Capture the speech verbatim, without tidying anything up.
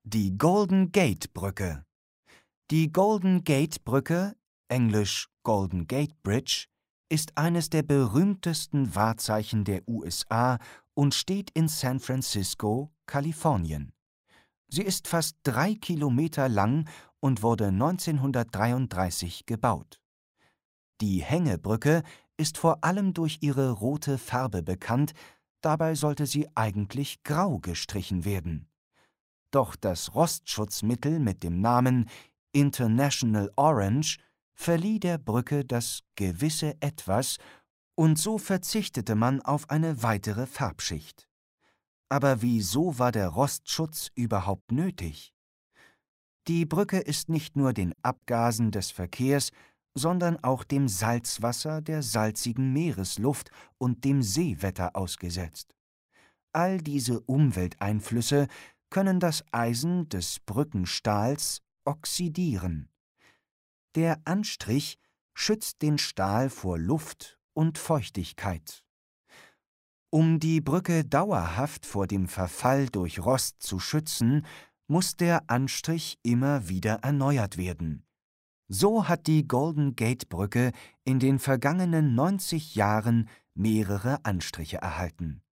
Die Golden Gate Brücke. Die Golden Gate Brücke, englisch Golden Gate Bridge, ist eines der berühmtesten Wahrzeichen der U S A und steht in San Francisco, Kalifornien. Sie ist fast drei Kilometer lang und wurde neunzehnhundertdreiunddreißig gebaut. Die Hängebrücke ist vor allem durch ihre rote Farbe bekannt, dabei sollte sie eigentlich grau gestrichen werden. Doch das Rostschutzmittel mit dem Namen International Orange verlieh der Brücke das gewisse Etwas, und so verzichtete man auf eine weitere Farbschicht. Aber wieso war der Rostschutz überhaupt nötig? Die Brücke ist nicht nur den Abgasen des Verkehrs, sondern auch dem Salzwasser der salzigen Meeresluft und dem Seewetter ausgesetzt. All diese Umwelteinflüsse können das Eisen des Brückenstahls oxidieren. Der Anstrich schützt den Stahl vor Luft und Feuchtigkeit. Um die Brücke dauerhaft vor dem Verfall durch Rost zu schützen, muss der Anstrich immer wieder erneuert werden. So hat die Golden Gate Brücke in den vergangenen neunzig Jahren mehrere Anstriche erhalten.